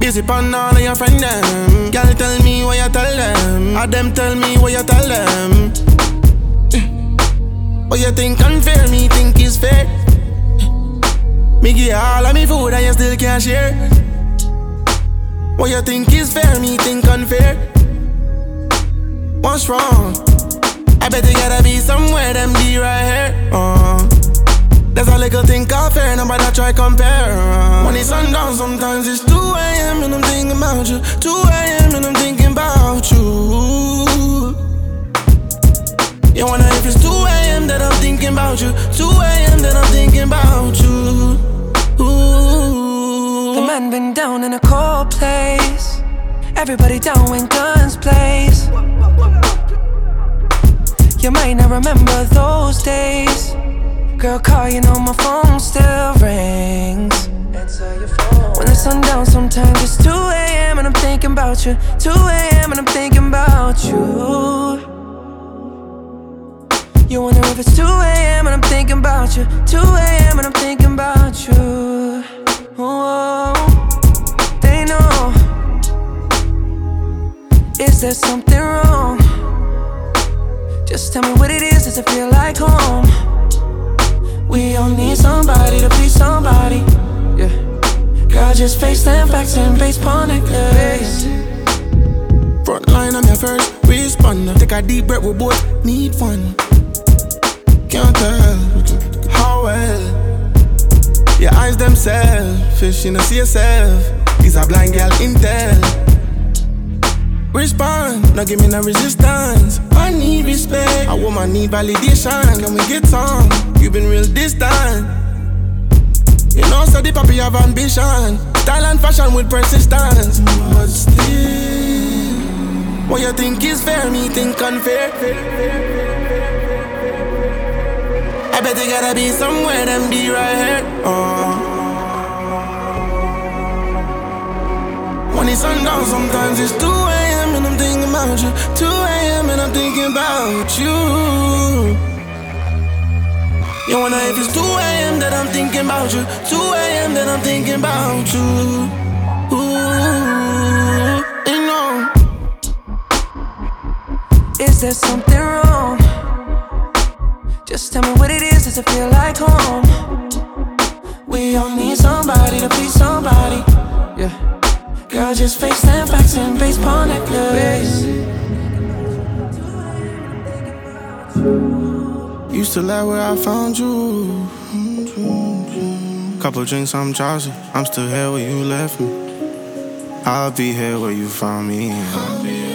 busy pon all of your friend them. Girl tell me what you tell them. Or them tell me what you tell them. What you think unfair, me think is fair. Me give you all of me food and you still can't share. What you think is fair, me think unfair. What's wrong? I bet you gotta be somewhere, them be right here. There's a little thing called fair, nobody try compare. When it's sundown, sometimes it's 2 a.m. and I'm thinking about you. 2 a.m. and I'm thinking about you. You wonder if it's 2 a.m. that I'm thinking about you. 2 a.m. that I'm thinking about you. Ooh. The man been down in a cold place. Everybody down when guns blaze. You might not remember those days. Girl, call, you know my phone still rings. Answer your phone. When the sun down, sometimes it's 2 a.m. and I'm thinking about you. 2 a.m. and I'm thinking about you. You wonder if it's 2 a.m. and I'm thinking about you. 2 a.m. and I'm thinking about you. Oh, they know. Is there something wrong? Just tell me what it is, does it feel like home? We all need somebody to be somebody. Yeah. Girl, just face them facts and base upon it. Front line, I'm your first responder. Take a deep breath, we both need fun. Can't tell how well your eyes them selfish, you know, see yourself. These are blind girl intel. Respond, now give me no resistance. I need respect, a woman need validation. Can we get some? You been real distant. You know, so the papi have ambition. Style and fashion with persistence. But still, what you think is fair, me think unfair. I bet you gotta be somewhere, them be right here. When it's sundown, sometimes it's 2 a.m. and I'm thinking about you. 2 a.m. and I'm thinking about you. You wonder if it's 2 a.m. that I'm thinking about you. 2 a.m. that I'm thinking about you. Ooh, you know. Is there something wrong? Just tell me what it is, does it feel like home? We all need somebody to be somebody. Yeah. Girl, just face them facts and base upon it, yes. Used to lie where I found you. Couple drinks, I'm drowsy. I'm still here where you left me. I'll be here where you found me.